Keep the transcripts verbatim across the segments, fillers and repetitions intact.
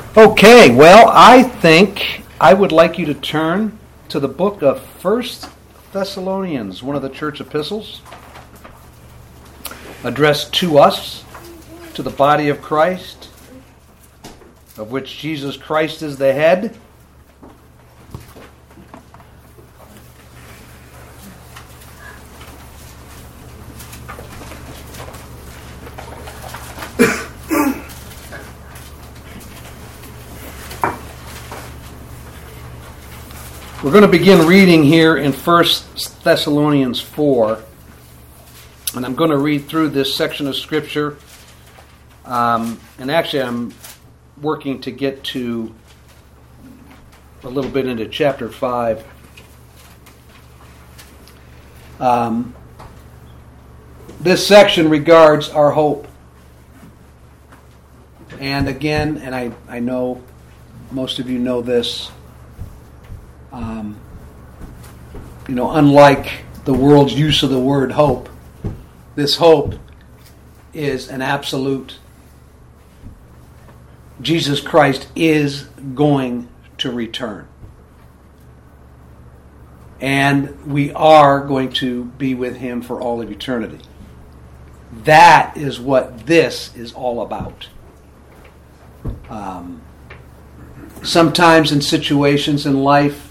Okay, well, I think I would like you to turn to the book of First Thessalonians, one of the church epistles, addressed to us, to the body of Christ, of which Jesus Christ is the head. We're going to begin reading here in First Thessalonians four, and I'm going to read through this section of Scripture, um, and actually I'm working to get to a little bit into chapter five. Um, this section regards our hope. And again, and I, I know most of you know this, Um, you know, unlike the world's use of the word hope, this hope is an absolute. Jesus Christ is going to return. And we are going to be with Him for all of eternity. That is what this is all about. Um, sometimes in situations in life,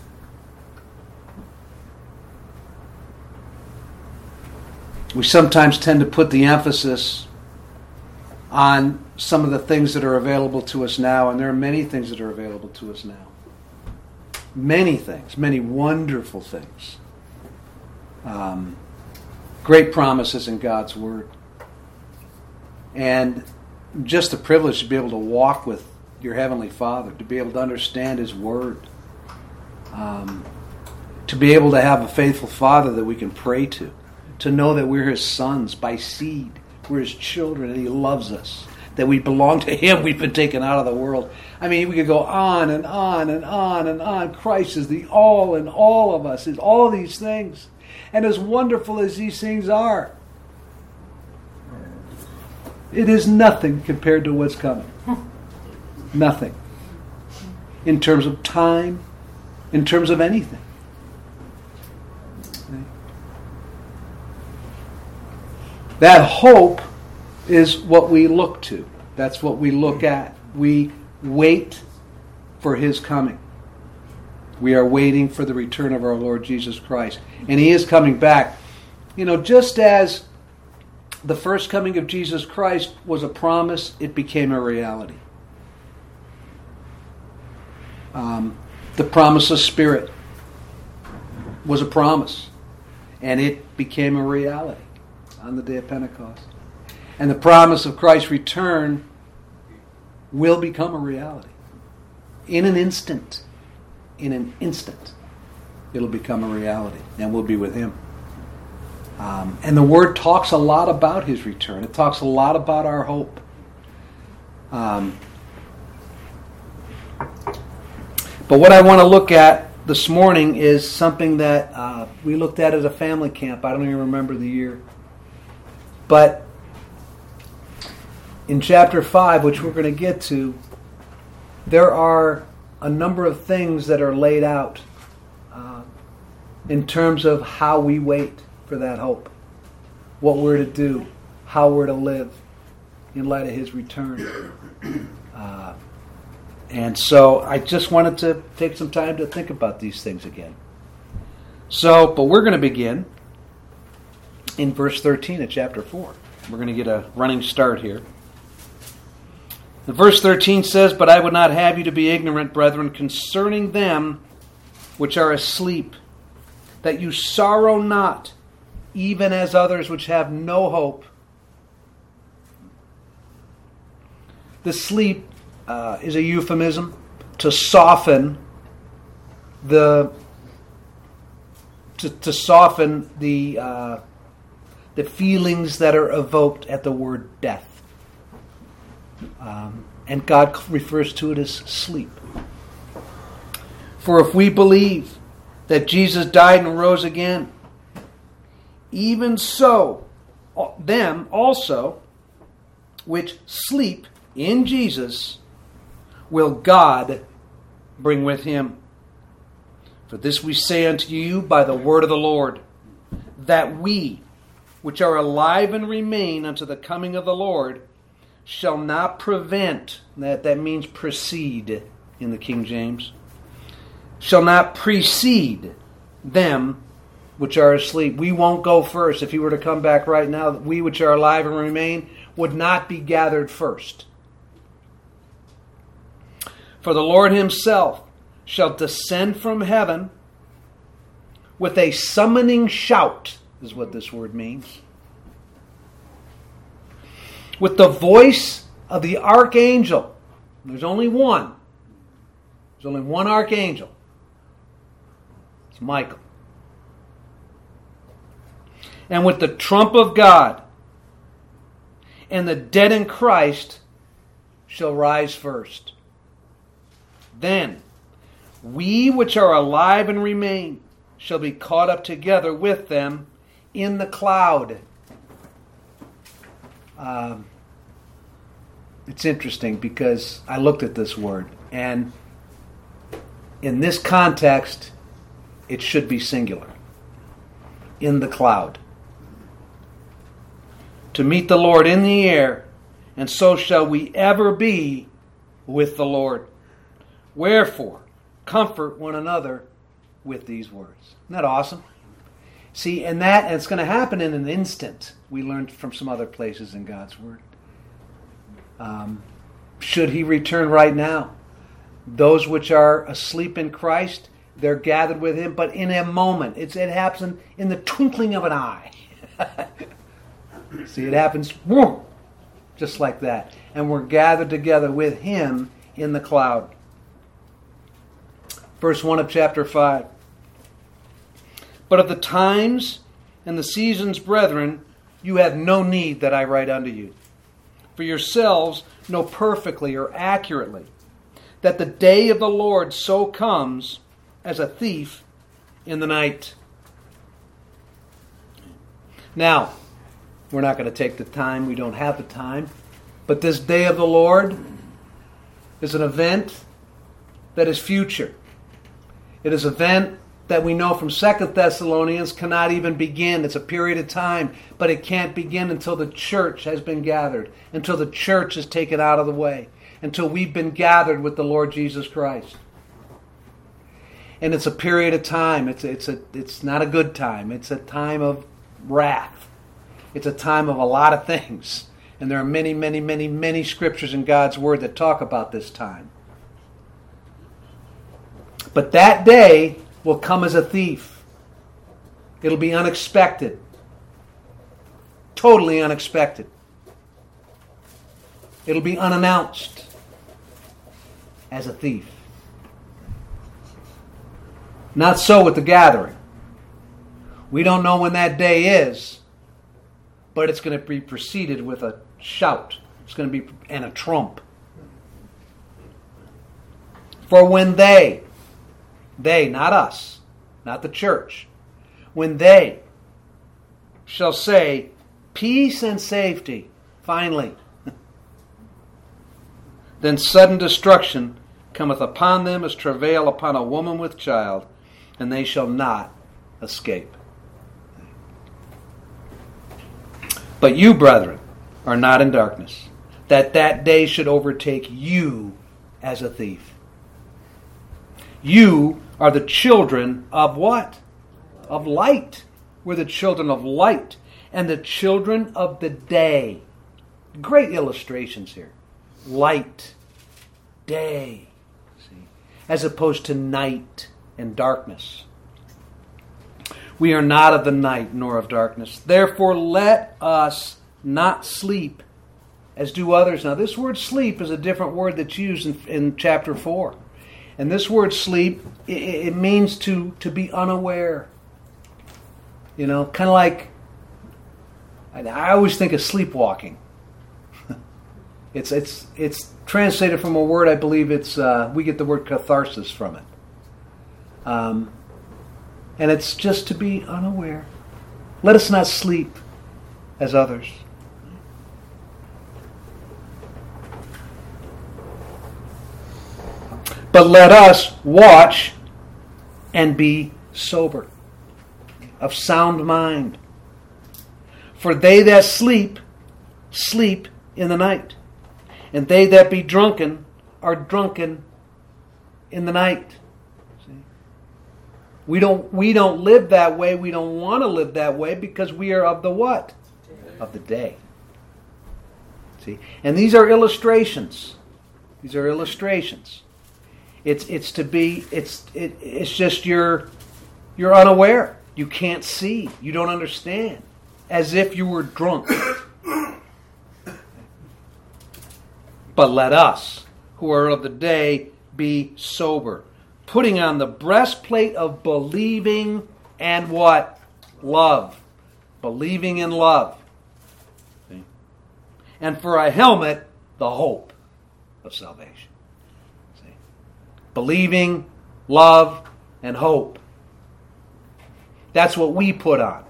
we sometimes tend to put the emphasis on some of the things that are available to us now, and there are many things that are available to us now. Many things, many wonderful things. Um, great promises in God's Word. And just a privilege to be able to walk with your Heavenly Father, to be able to understand His Word, um, to be able to have a faithful Father that we can pray to. To know that we're His sons by seed. We're His children and He loves us. That we belong to Him. We've been taken out of the world. I mean, we could go on and on and on and on. Christ is the all in all of us. Is all these things. And as wonderful as these things are, it is nothing compared to what's coming. Nothing. In terms of time, in terms of anything. That hope is what we look to. That's what we look at. We wait for His coming. We are waiting for the return of our Lord Jesus Christ. And He is coming back. You know, just as the first coming of Jesus Christ was a promise, it became a reality. Um, the promise of Spirit was a promise. And it became a reality on the day of Pentecost. And the promise of Christ's return will become a reality. In an instant. In an instant. It'll become a reality. And we'll be with Him. Um, and the Word talks a lot about His return. It talks a lot about our hope. Um, but what I want to look at this morning is something that uh, we looked at at a family camp. I don't even remember the year. But in chapter five, which we're going to get to, there are a number of things that are laid out uh, in terms of how we wait for that hope, what we're to do, how we're to live in light of His return. Uh, and so I just wanted to take some time to think about these things again. So, but we're going to begin in verse thirteen of chapter four. We're going to get a running start here. The verse thirteen says, "But I would not have you to be ignorant, brethren, concerning them which are asleep, that you sorrow not, even as others which have no hope." The sleep uh, is a euphemism to soften the to, to soften the uh, the feelings that are evoked at the word death. Um, and God refers to it as sleep. For if we believe that Jesus died and rose again, even so, them also which sleep in Jesus will God bring with him. For this we say unto you by the word of the Lord, that we, which are alive and remain unto the coming of the Lord, shall not prevent, that, that means precede in the King James, shall not precede them which are asleep. We won't go first. If he were to come back right now, we which are alive and remain would not be gathered first. For the Lord himself shall descend from heaven with a summoning shout, is what this word means. With the voice of the archangel. There's only one. There's only one archangel. It's Michael. And with the trump of God. And the dead in Christ shall rise first. Then we which are alive and remain shall be caught up together with them in the cloud. Um, it's interesting because I looked at this word, and in this context, it should be singular. In the cloud. To meet the Lord in the air, and so shall we ever be with the Lord. Wherefore, comfort one another with these words. Isn't that awesome? See, and that and it's going to happen in an instant. We learned from some other places in God's Word. Um, should he return right now, those which are asleep in Christ, they're gathered with him, but in a moment. It's, it happens in the twinkling of an eye. See, it happens whoom, just like that. And we're gathered together with him in the cloud. Verse one of chapter five. But of the times and the seasons, brethren, you have no need that I write unto you. For yourselves know perfectly or accurately that the day of the Lord so comes as a thief in the night. Now, we're not going to take the time. We don't have the time. But this day of the Lord is an event that is future. It is an event that we know from Second Thessalonians cannot even begin. It's a period of time, but it can't begin until the church has been gathered, until the church is taken out of the way, until we've been gathered with the Lord Jesus Christ. And it's a period of time. It's it's a it's not a good time. It's a time of wrath. It's a time of a lot of things. And there are many, many, many, many scriptures in God's Word that talk about this time. But that day will come as a thief. It'll be unexpected. Totally unexpected. It'll be unannounced as a thief. Not so with the gathering. We don't know when that day is, but it's going to be preceded with a shout. It's going to be, and a trump. For when they, they, not us, not the church, when they shall say, peace and safety, finally, then sudden destruction cometh upon them as travail upon a woman with child, and they shall not escape. But you, brethren, are not in darkness, that that day should overtake you as a thief. You are the children of what? Of light. We're the children of light and the children of the day. Great illustrations here. Light, day, see, as opposed to night and darkness. We are not of the night nor of darkness. Therefore let us not sleep as do others. Now this word sleep is a different word that's used in, in chapter four. And this word sleep, it, it means to, to be unaware. You know, kind of like, I always think of sleepwalking. it's it's it's translated from a word, I believe it's, uh, we get the word catharsis from it. Um, and it's just to be unaware. Let us not sleep as others. But let us watch and be sober, of sound mind. For they that sleep, sleep in the night. And they that be drunken are drunken in the night. See? We don't we don't live that way. We don't want to live that way because we are of the what? Of the day. See? And these are illustrations. These are illustrations. It's it's to be it's it, it's just you're you're unaware. You can't see. You don't understand. As if you were drunk. But let us, who are of the day, be sober, putting on the breastplate of believing and what? Love. Believing in love. See? And for a helmet, the hope of salvation. See? Believing, love, and hope. That's what we put on.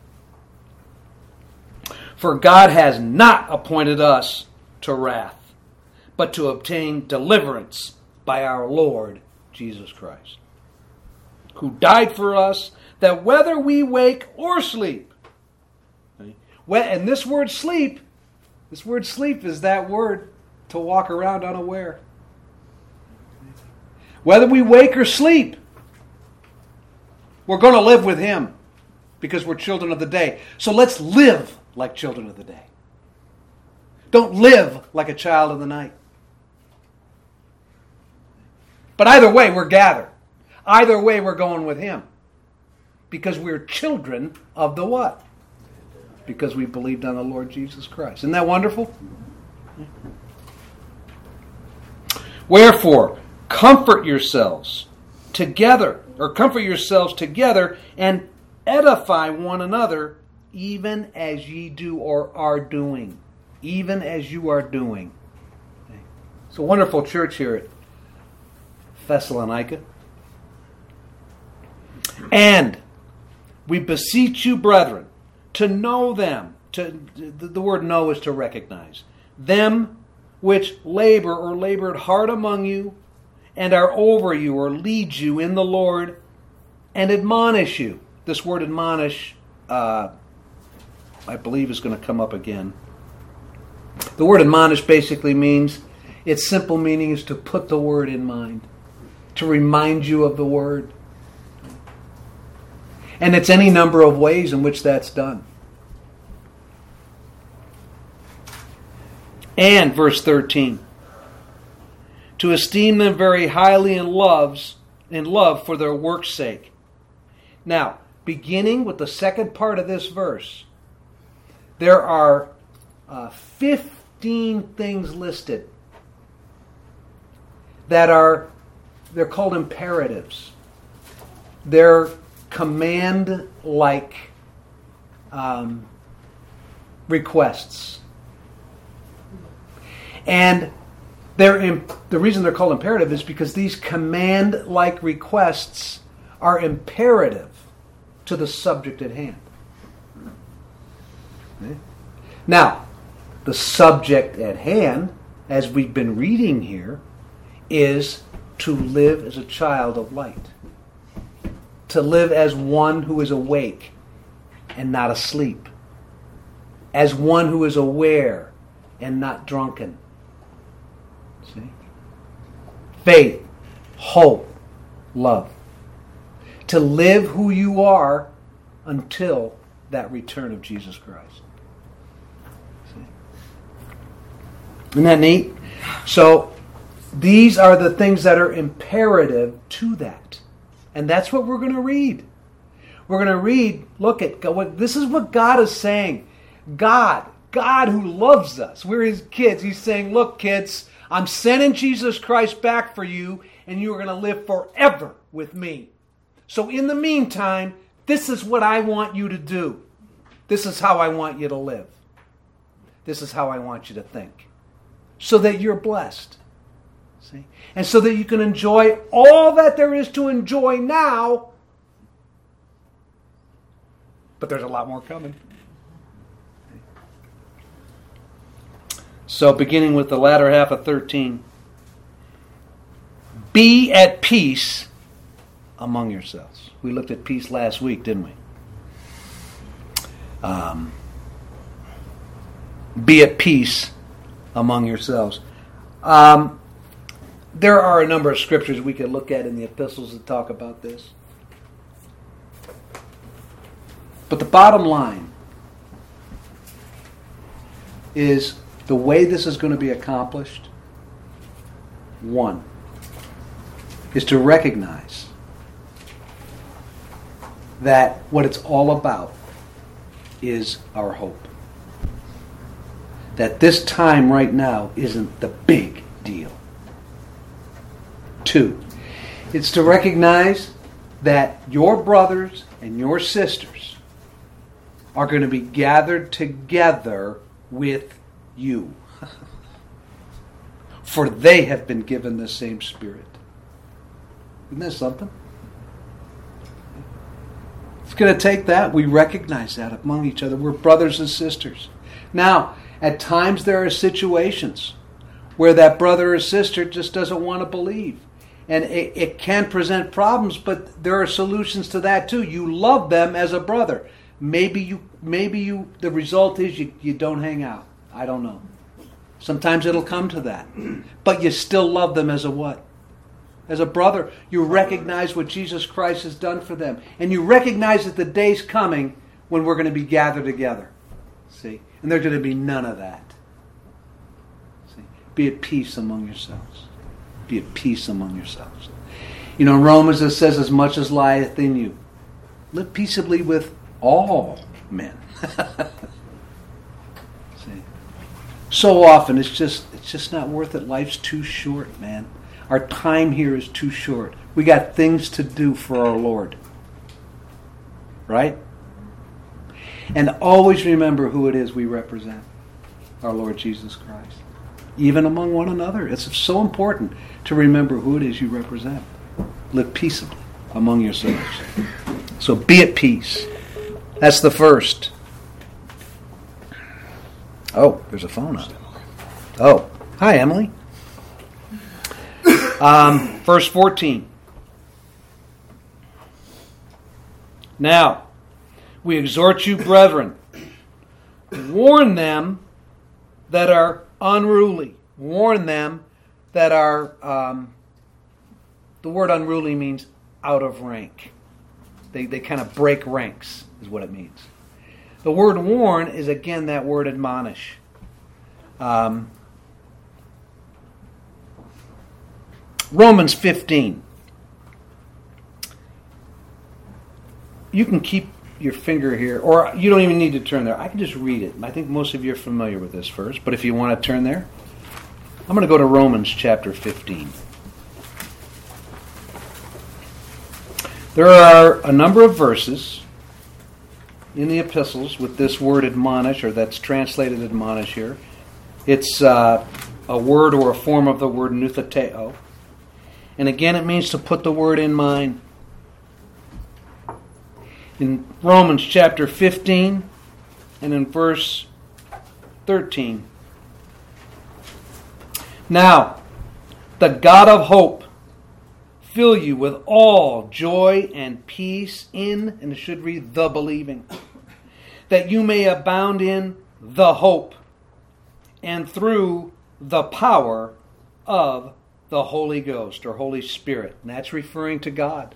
For God has not appointed us to wrath, but to obtain deliverance by our Lord Jesus Christ, who died for us, that whether we wake or sleep, and this word sleep, this word sleep is that word to walk around unaware. Whether we wake or sleep, we're going to live with Him because we're children of the day. So let's live like children of the day. Don't live like a child of the night. But either way, we're gathered. Either way, we're going with Him. Because we're children of the what? Because we believed on the Lord Jesus Christ. Isn't that wonderful? Wherefore, comfort yourselves together, or comfort yourselves together, and edify one another, even as ye do or are doing. Even as you are doing. It's a wonderful church here at Thessalonica. And we beseech you, brethren, to know them. To, the word know is to recognize. Them which labor or labored hard among you, and are over you or lead you in the Lord, and admonish you. This word admonish, uh, I believe, is going to come up again. The word admonish basically means, its simple meaning is to put the word in mind, to remind you of the word. And it's any number of ways in which that's done. And verse thirteen, to esteem them very highly in loves, in love for their work's sake. Now, beginning with the second part of this verse, there are uh, fifteen things listed that are, they're called imperatives. They're command-like um, requests. And they're imp- the reason they're called imperative is because these command-like requests are imperative to the subject at hand. Okay? Now, the subject at hand, as we've been reading here, is to live as a child of light. To live as one who is awake and not asleep. As one who is aware and not drunken. See? Faith, hope, love. To live who you are until that return of Jesus Christ. See? Isn't that neat? So, these are the things that are imperative to that. And that's what we're going to read. We're going to read, look at, this is what God is saying. God, God who loves us. We're His kids. He's saying, look, kids, I'm sending Jesus Christ back for you, and you are going to live forever with me. So in the meantime, this is what I want you to do. This is how I want you to live. This is how I want you to think. So that you're blessed. See? And so that you can enjoy all that there is to enjoy now. But there's a lot more coming. So beginning with the latter half of thirteen. Be at peace among yourselves. We looked at peace last week, didn't we? Um, be at peace among yourselves. Um, there are a number of scriptures we could look at in the epistles that talk about this. But the bottom line is the way this is going to be accomplished, one, is to recognize that what it's all about is our hope. That this time right now isn't the big deal. Two, it's to recognize that your brothers and your sisters are going to be gathered together with you. For they have been given the same Spirit. Isn't that something? It's going to take that. We recognize that among each other. We're brothers and sisters. Now, at times there are situations where that brother or sister just doesn't want to believe. And it, it can present problems, but there are solutions to that too. You love them as a brother. Maybe you, maybe you. The result is you, you don't hang out. I don't know. Sometimes it'll come to that. But you still love them as a what? As a brother. You recognize what Jesus Christ has done for them. And you recognize that the day's coming when we're going to be gathered together. See? And there's going to be none of that. See? Be at peace among yourselves. Be at peace among yourselves. You know, in Romans it says, as much as lieth in you, live peaceably with all men. See? So often it's just it's just not worth it. Life's too short, man. Our time here is too short. We got things to do for our Lord. Right? And always remember who it is we represent. Our Lord Jesus Christ. Even among one another. It's so important to remember who it is you represent. Live peaceably among yourselves. So be at peace. That's the first. Oh, there's a phone up. Oh, hi, Emily. Um, verse fourteen. Now, we exhort you, brethren, warn them that are unruly. Warn them that are, um, the word unruly means out of rank. They, they kind of break ranks, is what it means. The word warn is, again, that word admonish. Um, Romans fifteen. You can keep your finger here, or you don't even need to turn there. I can just read it. I think most of you are familiar with this verse, but if you want to turn there, I'm going to go to Romans chapter fifteen. There are a number of verses in the epistles with this word admonish, or that's translated admonish here. It's uh, a word or a form of the word nuthateo. And again, it means to put the word in mind. In Romans chapter fifteen and in verse thirteen. Now, the God of hope fill you with all joy and peace in, and it should read, the believing, that you may abound in the hope and through the power of the Holy Ghost or Holy Spirit. And that's referring to God.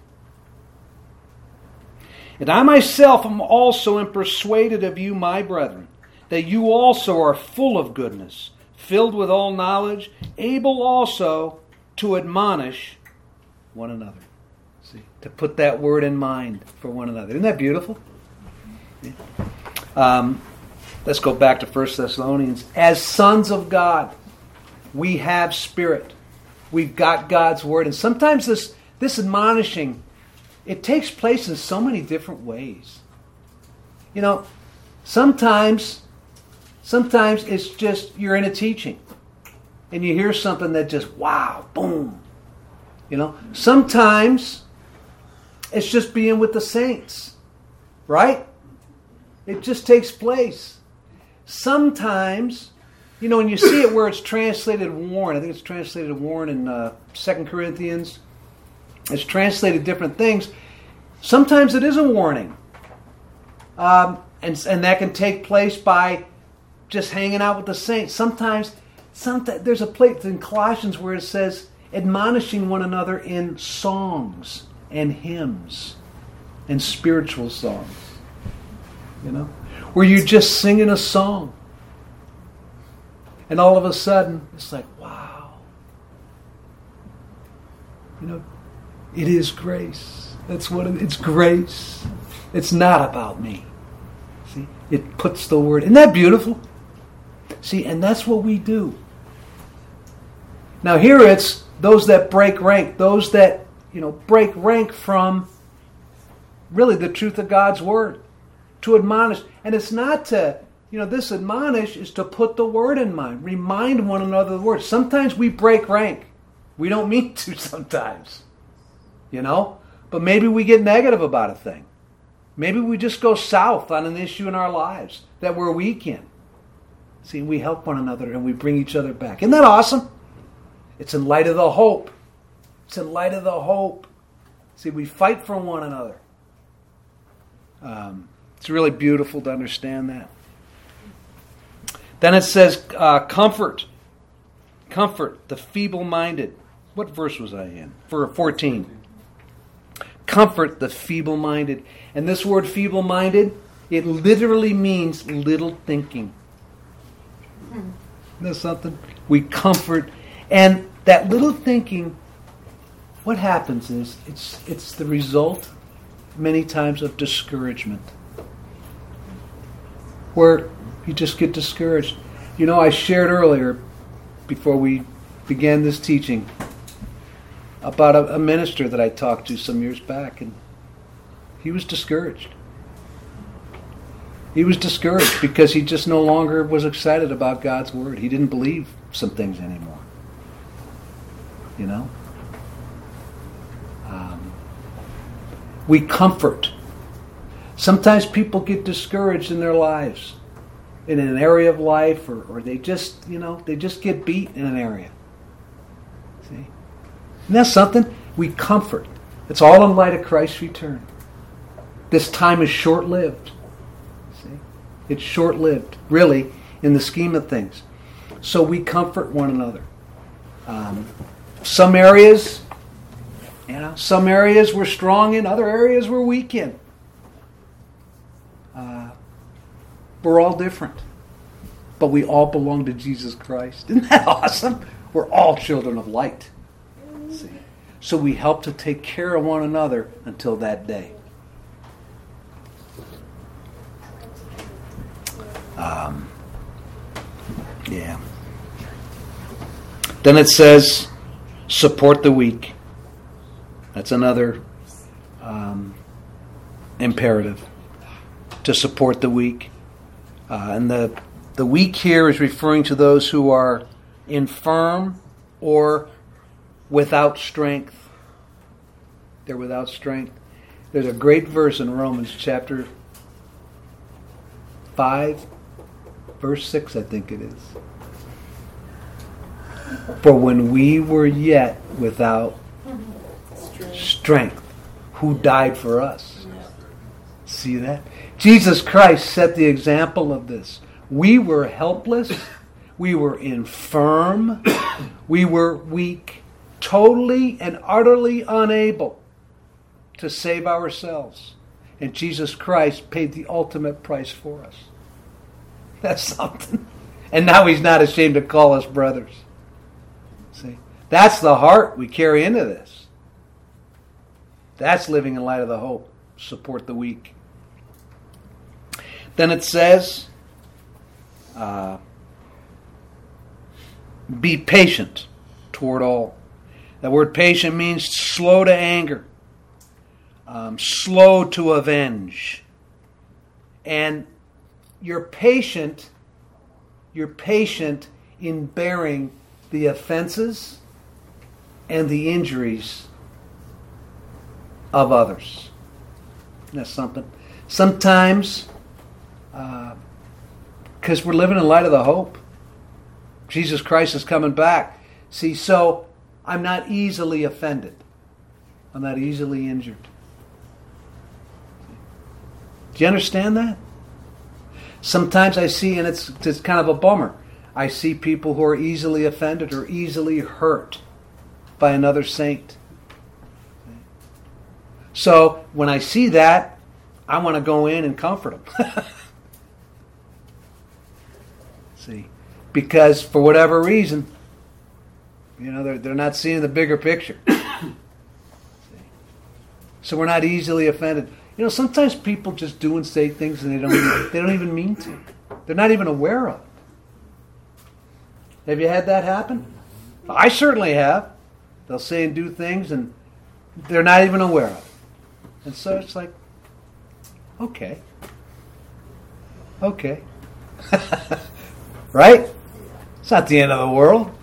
And I myself am also am persuaded of you, my brethren, that you also are full of goodness, filled with all knowledge, able also to admonish one another. See, to put that word in mind for one another. Isn't that beautiful? Yeah. Um, let's go back to First Thessalonians. As sons of God, we have Spirit. We've got God's Word. And sometimes this, this admonishing, it takes place in so many different ways. You know, sometimes, sometimes it's just you're in a teaching and you hear something that just, wow, boom. You know, sometimes it's just being with the saints, right? It just takes place. Sometimes You know, when you see it where it's translated warn, I think it's translated warn in uh, Second Corinthians. It's translated different things. Sometimes it is a warning. Um, and, and that can take place by just hanging out with the saints. Sometimes, sometimes there's a place in Colossians where it says, admonishing one another in songs and hymns and spiritual songs. You know? Where you're just singing a song. And all of a sudden, it's like, wow. You know, it is grace. That's what it, it's grace. It's not about me. See, it puts the word. Isn't that beautiful? See, and that's what we do. Now here it's those that break rank, those that, you know, break rank from really the truth of God's word. To admonish. And it's not to, you know, this admonish is to put the word in mind. Remind one another of the word. Sometimes we break rank. We don't mean to sometimes. You know? But maybe we get negative about a thing. Maybe we just go south on an issue in our lives that we're weak in. See, we help one another and we bring each other back. Isn't that awesome? It's in light of the hope. It's in light of the hope. See, we fight for one another. Um, it's really beautiful to understand that. Then it says, uh, comfort. Comfort the feeble-minded. What verse was I in? For fourteen. Comfort the feeble-minded. And this word feeble-minded, it literally means little thinking. Isn't that something? We comfort. And that little thinking, what happens is, it's it's the result, many times, of discouragement. Where you just get discouraged. You know, I shared earlier, before we began this teaching, about a, a minister that I talked to some years back, and he was discouraged. He was discouraged because he just no longer was excited about God's word. He didn't believe some things anymore. You know? Um, we comfort. Sometimes people get discouraged in their lives, in an area of life, or, or they just, you know, they just get beat in an area. See? And that's something we comfort. It's all in light of Christ's return. This time is short-lived. See? It's short-lived, really, in the scheme of things. So we comfort one another. Um, some areas, you know, some areas we're strong in, other areas we're weak in. Uh, we're all different. But we all belong to Jesus Christ. Isn't that awesome? We're all children of light. See? So we help to take care of one another until that day. Um, yeah. Then it says, support the weak. That's another um, imperative. To support the weak. Uh, and the, the weak here is referring to those who are infirm or without strength. They're without strength. There's a great verse in Romans chapter five, verse six, I think it is. For when we were yet without strength, who died for us? See that? Jesus Christ set the example of this. We were helpless. We were infirm. We were weak. Totally and utterly unable to save ourselves. And Jesus Christ paid the ultimate price for us. That's something. And now He's not ashamed to call us brothers. See? That's the heart we carry into this. That's living in light of the hope. Support the weak. Then it says, uh, be patient toward all. That word patient means slow to anger, um, slow to avenge. And you're patient, you're patient in bearing the offenses and the injuries of others. That's something. Sometimes, because uh, we're living in light of the hope, Jesus Christ is coming back. See, so I'm not easily offended. I'm not easily injured. Do you understand that? Sometimes I see, and it's, it's kind of a bummer, I see people who are easily offended or easily hurt by another saint. So when I see that, I want to go in and comfort them. See, because for whatever reason, you know, they're they're not seeing the bigger picture. So we're not easily offended. You know, sometimes people just do and say things and they don't even, they don't even mean to. They're not even aware of it. Have you had that happen? I certainly have. They'll say and do things and they're not even aware of it. And so it's like, okay. Okay. Right? It's not the end of the world.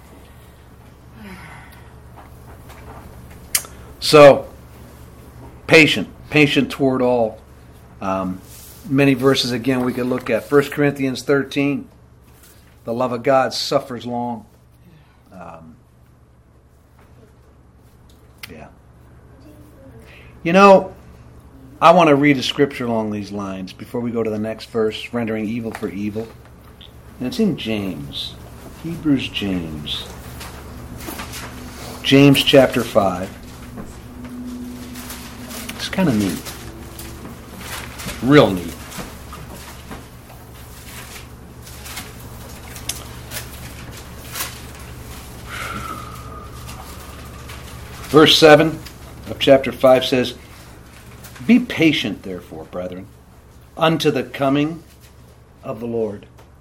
So, patient. Patient toward all. Um, many verses again we could look at. First Corinthians thirteen. The love of God suffers long. Um, yeah. You know, I want to read a scripture along these lines before we go to the next verse, rendering evil for evil. And it's in James. Hebrews James. James chapter five. It's kind of neat. Real neat. Verse seven of chapter five says, "Be patient, therefore, brethren, unto the coming of the Lord.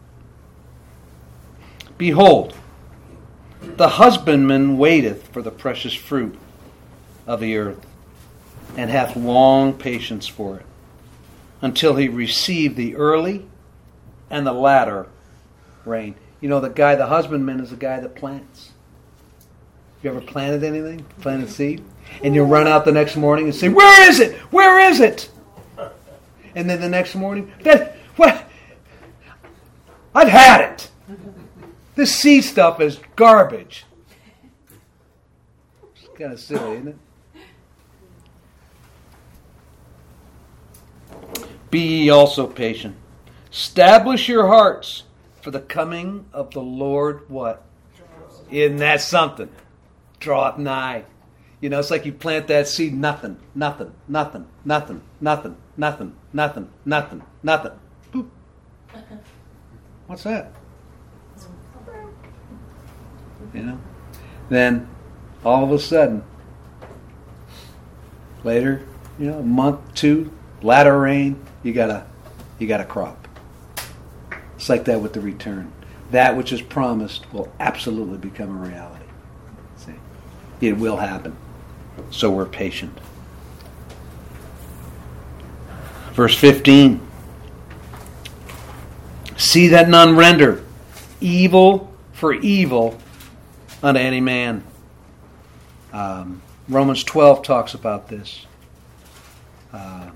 Behold, the husbandman waiteth for the precious fruit of the earth, and hath long patience for it, until he receive the early and the latter rain." You know, the guy, the husbandman, is the guy that plants. You ever planted anything? Planted seed? And you run out the next morning and say, "Where is it? Where is it?" And then the next morning, that what? I've had it. This seed stuff is garbage. It's kind of silly, isn't it? Be ye also patient. Establish your hearts, for the coming of the Lord, what? Isn't that something? Draweth nigh. You know, it's like you plant that seed, nothing, nothing, nothing, nothing, nothing, nothing, nothing, nothing, nothing. Boop. What's that? You know? Then, all of a sudden, later, you know, a month, two, latter rain, you got a, you got a crop. It's like that with the return. That which is promised will absolutely become a reality. See? It will happen. So we're patient. Verse fifteen. See that none render evil for evil unto any man. Um, Romans twelve talks about this. Uh,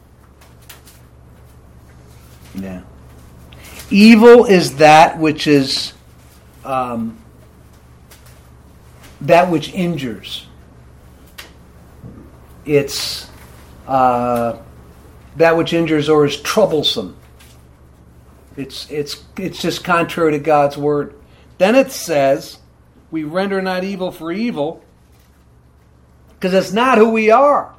yeah. Evil is that which is um, that which injures. It's uh, that which injures or is troublesome. It's it's it's just contrary to God's word. Then it says, we render not evil for evil, because it's not who we are.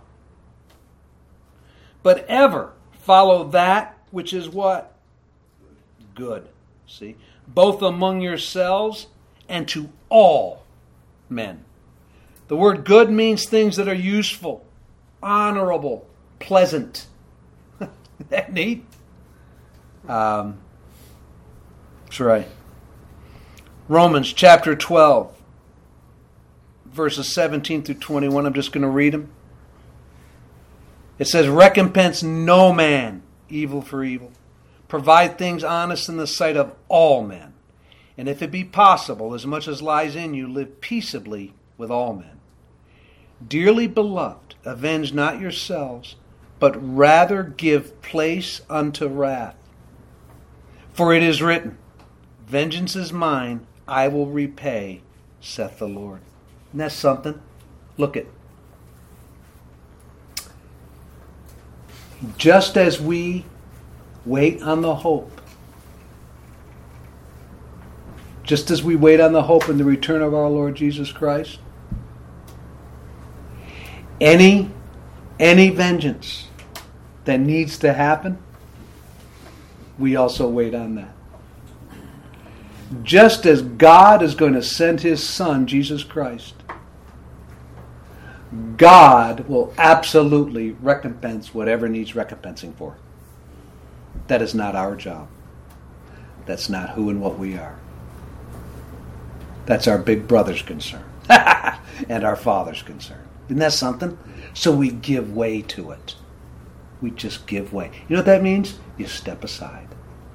But ever follow that which is what? Good. See? Both among yourselves and to all men. The word good means things that are useful, honorable, pleasant. Isn't that neat? Um, that's right. Romans chapter twelve, verses seventeen through twenty-one. I'm just going to read them. It says, "Recompense no man evil for evil. Provide things honest in the sight of all men. And if it be possible, as much as lies in you, live peaceably with all men. Dearly beloved, avenge not yourselves, but rather give place unto wrath. For it is written, Vengeance is mine, I will repay, saith the Lord. Isn't that something? Look at. Just as we wait on the hope, just as we wait on the hope in the return of our Lord Jesus Christ, any, any vengeance that needs to happen, we also wait on that. Just as God is going to send His Son, Jesus Christ, God will absolutely recompense whatever needs recompensing for. That is not our job. That's not who and what we are. That's our big brother's concern. And our Father's concern. Isn't that something? So we give way to it. We just give way. You know what that means? You step aside.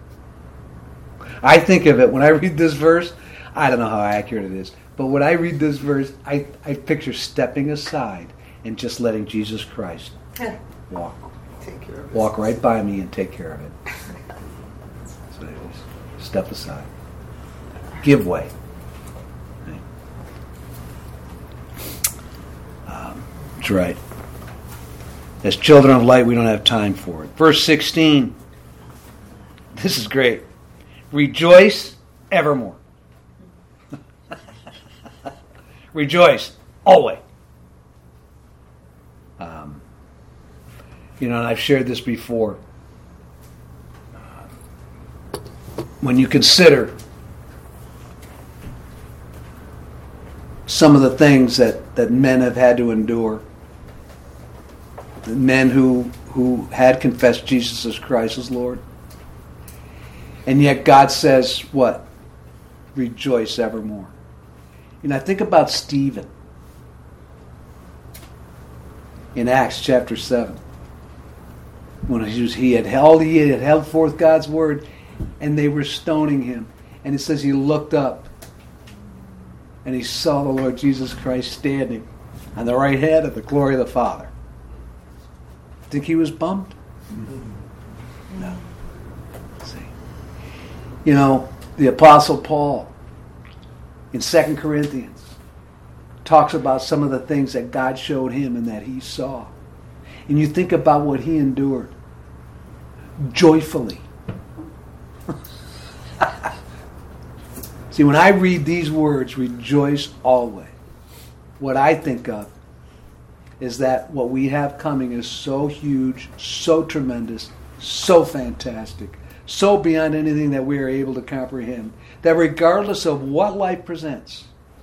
I think of it, when I read this verse, I don't know how accurate it is, but when I read this verse, I, I picture stepping aside and just letting Jesus Christ walk. Take care of it. Walk right by me and take care of it. That's what it is. Step aside. Give way. Okay. Um, that's right. As children of light, we don't have time for it. Verse sixteen. This is great. Rejoice evermore. Rejoice always. Um, you know, and I've shared this before. When you consider some of the things that, that men have had to endure, men who who had confessed Jesus as Christ as Lord, and yet God says, what? Rejoice evermore. You know, I think about Stephen in Acts chapter seven. When he, was, he had held he had held forth God's word, and they were stoning him. And it says he looked up, and he saw the Lord Jesus Christ standing on the right hand of the glory of the Father. Think he was bummed? No. See. You know, the Apostle Paul in Second Corinthians talks about some of the things that God showed him and that he saw. And you think about what he endured joyfully. See, when I read these words, rejoice always, what I think of is that what we have coming is so huge, so tremendous, so fantastic, so beyond anything that we are able to comprehend, that regardless of what life presents,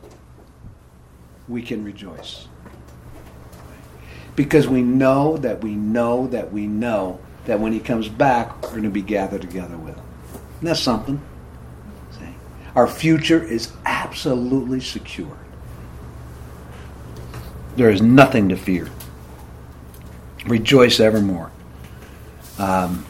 we can rejoice. Because we know that we know that we know that when He comes back, we're going to be gathered together with Him. And that's something. See? Our future is absolutely secure. There is nothing to fear. Rejoice evermore. Um,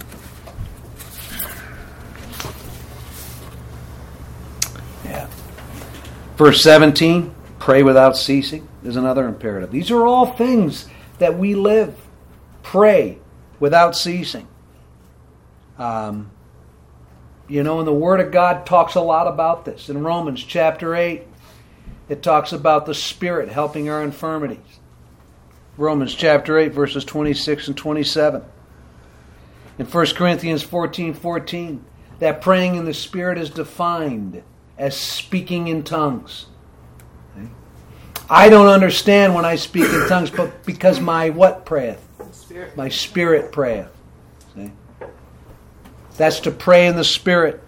yeah. Verse seventeen, pray without ceasing, is another imperative. These are all things that we live. Pray without ceasing. Um, you know, and the Word of God talks a lot about this. In Romans chapter eight, it talks about the Spirit helping our infirmities. Romans chapter eight, verses twenty-six and twenty-seven. In First Corinthians fourteen fourteen, that praying in the Spirit is defined as speaking in tongues. Okay? I don't understand when I speak in tongues, but because my what prayeth? Spirit. My spirit prayeth. See? That's to pray in the Spirit.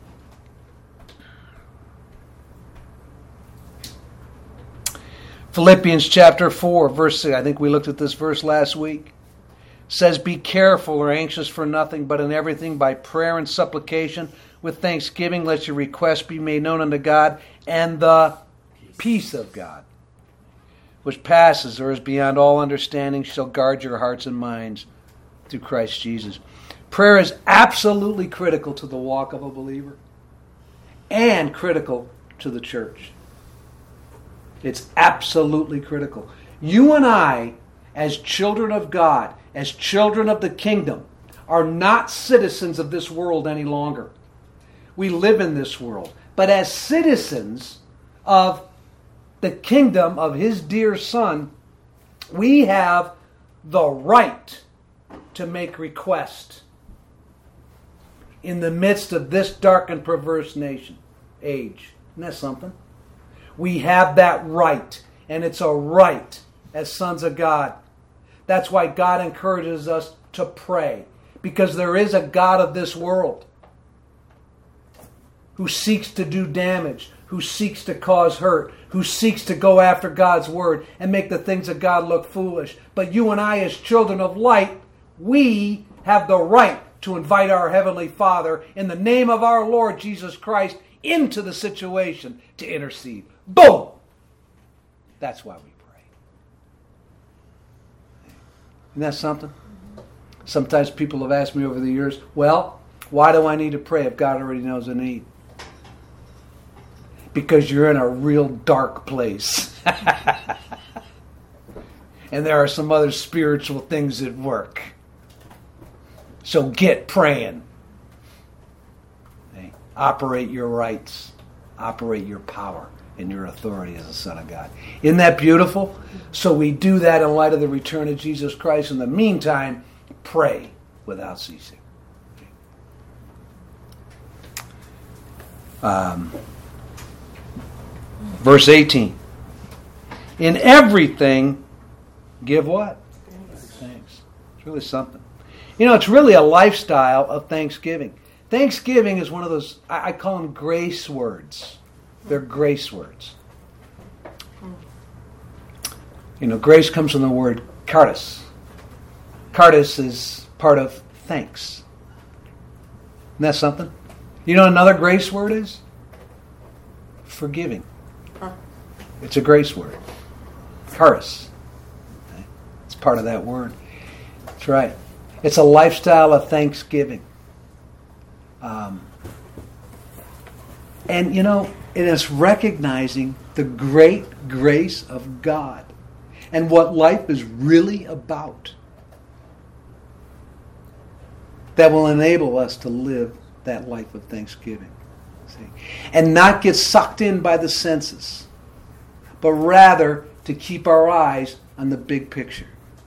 Philippians chapter four, verse six, I think we looked at this verse last week, says, be careful or anxious for nothing, but in everything by prayer and supplication with thanksgiving let your requests be made known unto God, and the peace of God, which passes or is beyond all understanding, shall guard your hearts and minds through Christ Jesus. Prayer is absolutely critical to the walk of a believer and critical to the church. It's absolutely critical. You and I, as children of God, as children of the kingdom, are not citizens of this world any longer. we live in this world. But as citizens of the kingdom of His dear Son, we have the right to make request in the midst of this dark and perverse nation, age. Isn't that something? We have that right, and it's a right as sons of God. That's why God encourages us to pray, because there is a God of this world who seeks to do damage, who seeks to cause hurt, who seeks to go after God's word and make the things of God look foolish. But you and I, as children of light, we have the right to invite our Heavenly Father in the name of our Lord Jesus Christ into the situation to intercede. Boom! That's why we pray. Isn't that something? Sometimes people have asked me over the years, well, why do I need to pray if God already knows the need? Because you're in a real dark place. And there are some other spiritual things at work. So get praying. Okay? Operate your rights. Operate your power and your authority as a son of God. Isn't that beautiful? So we do that in light of the return of Jesus Christ. In the meantime, pray without ceasing. Um, verse eighteen. In everything, give what? Thanks. Thanks. It's really something. You know, it's really a lifestyle of thanksgiving. Thanksgiving is one of those, I, I call them grace words. They're grace words. You know, grace comes from the word charis. Charis is part of thanks. Isn't that something? You know what another grace word is? Forgiving. It's a grace word. Charis. Okay? It's part of that word. That's right. It's a lifestyle of thanksgiving. Um, and, you know, it is recognizing the great grace of God and what life is really about that will enable us to live that life of thanksgiving. See? And not get sucked in by the senses, but rather to keep our eyes on the big picture.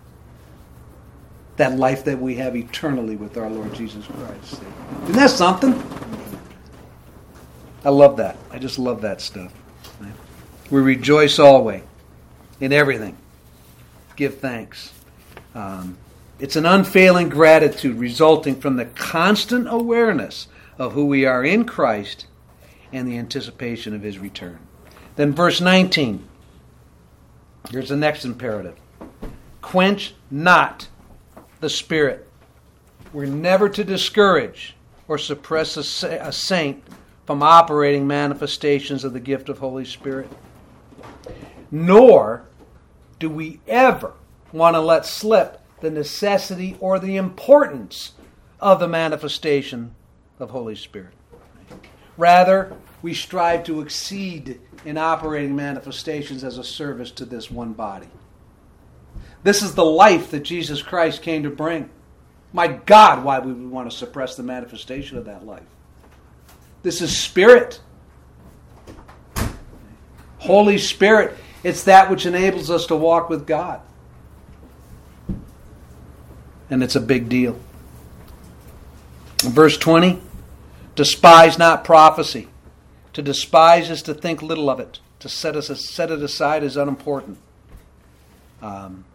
That life that we have eternally with our Lord Jesus Christ. See? Isn't that something? I love that. I just love that stuff. We rejoice always in everything. Give thanks. Um, it's an unfailing gratitude resulting from the constant awareness of who we are in Christ and the anticipation of His return. Then verse nineteen. Here's the next imperative. Quench not the Spirit. We're never to discourage or suppress a, sa- a saint from operating manifestations of the gift of Holy Spirit. Nor do we ever want to let slip the necessity or the importance of the manifestation of Holy Spirit. Rather, we strive to exceed in operating manifestations as a service to this one body. This is the life that Jesus Christ came to bring. My God, why would we want to suppress the manifestation of that life? This is Spirit. Holy Spirit, it's that which enables us to walk with God. And it's a big deal. In verse twenty, despise not prophecy. To despise is to think little of it. To set, us, set it aside is unimportant. Um,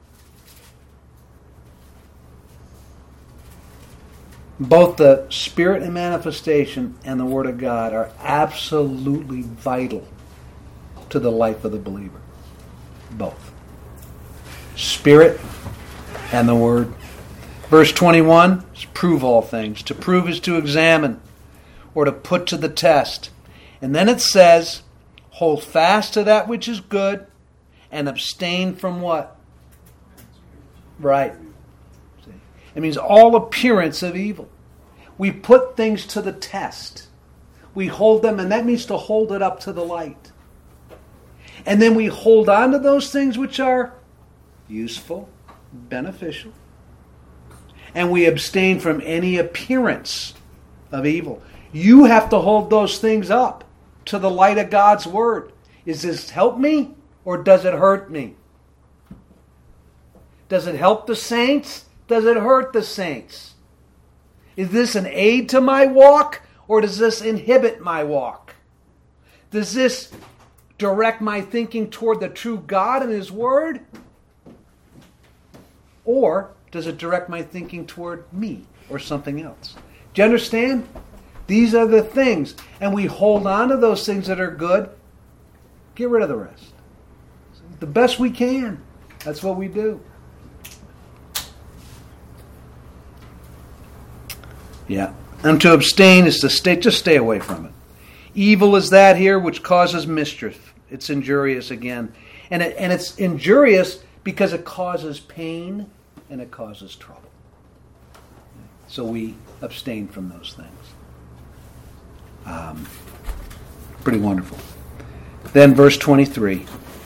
both the Spirit and manifestation and the Word of God are absolutely vital to the life of the believer. Both. Spirit and the Word. Verse twenty-one is prove all things. To prove is to examine or to put to the test. And then it says, hold fast to that which is good and abstain from what? Right. It means all appearance of evil. We put things to the test. We hold them, and that means to hold it up to the light. And then we hold on to those things which are useful, beneficial. And we abstain from any appearance of evil. You have to hold those things up to the light of God's Word. Is this help me or does it hurt me? Does it help the saints? Does it hurt the saints? Is this an aid to my walk or does this inhibit my walk? Does this direct my thinking toward the true God and His Word? Or does it direct my thinking toward me or something else? Do you understand? These are the things. And we hold on to those things that are good. Get rid of the rest. The best we can. That's what we do. Yeah. And to abstain is to stay, just stay away from it. Evil is that here which causes mischief. It's injurious again. And, it, and it's injurious because it causes pain and it causes trouble. So we abstain from those things. Um, pretty wonderful. Then verse twenty-three.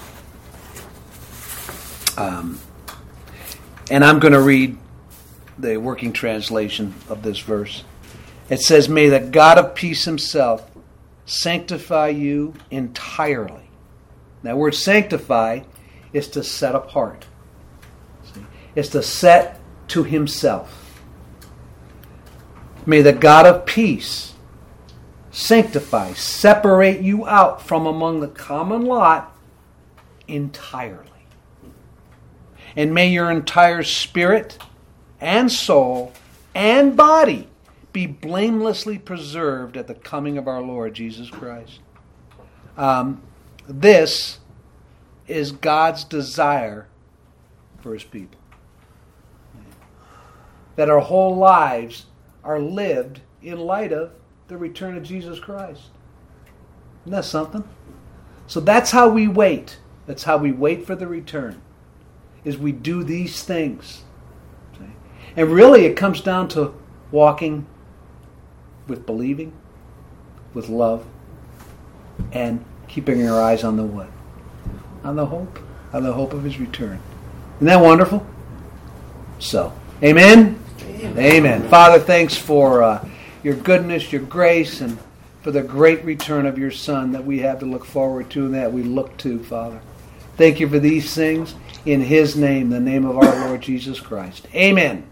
Um, and I'm going to read the working translation of this verse. It says, "May the God of peace Himself sanctify you entirely." That word sanctify is to set apart. See? It's to set to Himself. May the God of peace sanctify, separate you out from among the common lot entirely. And may your entire spirit and soul and body be blamelessly preserved at the coming of our Lord Jesus Christ. Um, this is God's desire for His people. That our whole lives are lived in light of the return of Jesus Christ. Isn't that something? So that's how we wait. That's how we wait for the return. Is we do these things. And really it comes down to walking with believing, with love, and keeping our eyes on the what? On the hope. On the hope of His return. Isn't that wonderful? So, amen? Amen. Amen. Father, thanks for uh, your goodness, your grace, and for the great return of your Son that we have to look forward to and that we look to, Father. Thank you for these things. In His name, the name of our Lord Jesus Christ. Amen.